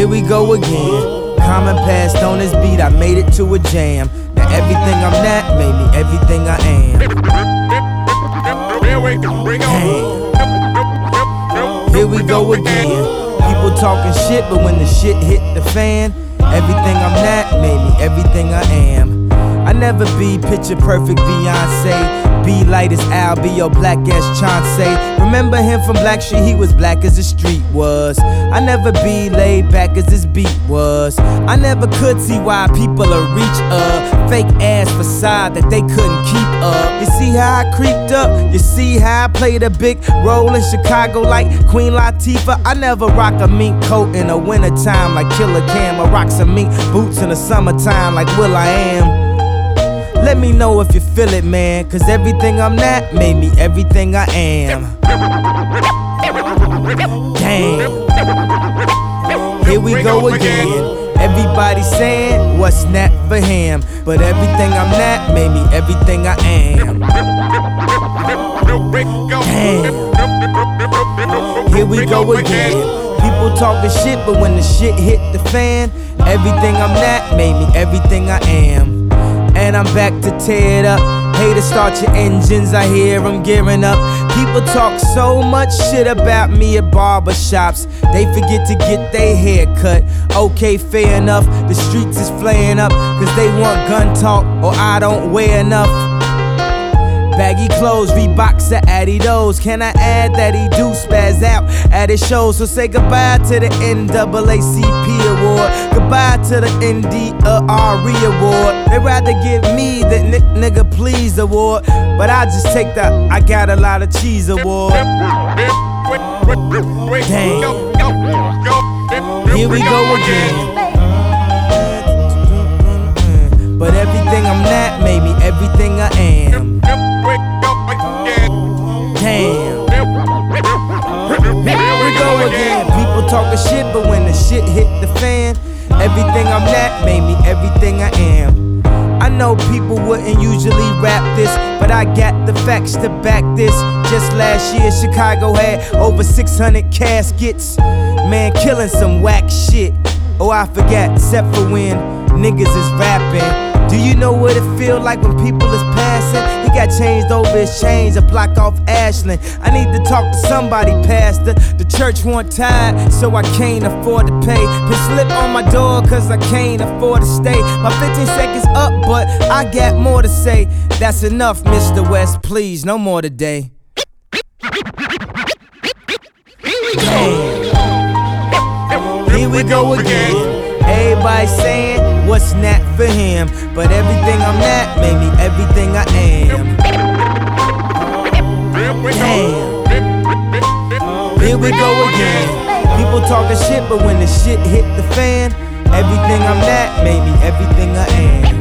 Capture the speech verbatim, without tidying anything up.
we go again. Common passed on this beat, I made it to a jam. Now everything I'm not made me everything I am. Damn. Here we go again. People talking shit, but when the shit hit the fan, everything I'm not made me everything I am. I never be picture perfect Beyonce. Be light as Al, be your black ass Chauncey. Remember him from Black Street, he was black as the street was. I never be laid back as this beat was. I never could see why people are reach a fake ass facade that they couldn't keep up. You see how I creeped up? You see how I played a big role in Chicago like Queen Latifah? I never rock a mink coat in the wintertime like Killer Cam, or rock some mink boots in the summertime like Will I Am. Let me know if you feel it, man, cause everything I'm not made me everything I am. Damn. Here we go again. Everybody saying what's not for him, but everything I'm not made me everything I am. Damn. Here we go again. People talking shit, but when the shit hit the fan, everything I'm not made me everything I am. And I'm back to tear it up. Haters start your engines, I hear them gearing up. People talk so much shit about me at barbershops, they forget to get their hair cut. Okay, fair enough, the streets is flaying up, cause they want gun talk or I don't wear enough. Baggy clothes, Reeboks to Adidas. Can I add that he do spaz out at his shows? So say goodbye to the N double A C P award, goodbye to the N D R E award. They rather give me the n nigga please award, but I just take the I got a lot of cheese award. Damn. Here we go again. But everything I'm not made me everything I am. Damn. Here we go again. People talking shit, but when the shit hit the fan, everything I'm not made me everything I am. I know people wouldn't usually rap this, but I got the facts to back this. Just last year, Chicago had over six hundred caskets. Man, killing some whack shit. Oh, I forgot, except for when niggas is rapping. Do you know what it feel like when people is passing? He got changed over his chains, a block off Ashland. I need to talk to somebody, pastor. The church want tired, so I can't afford to pay. Put slip on my door, cause I can't afford to stay. My fifteen seconds up, but I got more to say. That's enough, Mister West, please, no more today. Damn. Here we go again. Everybody saying what's not for him, but everything I'm not made me everything I am. Damn. Here we go again. People talking shit, but when the shit hit the fan, everything I'm not made me everything I am.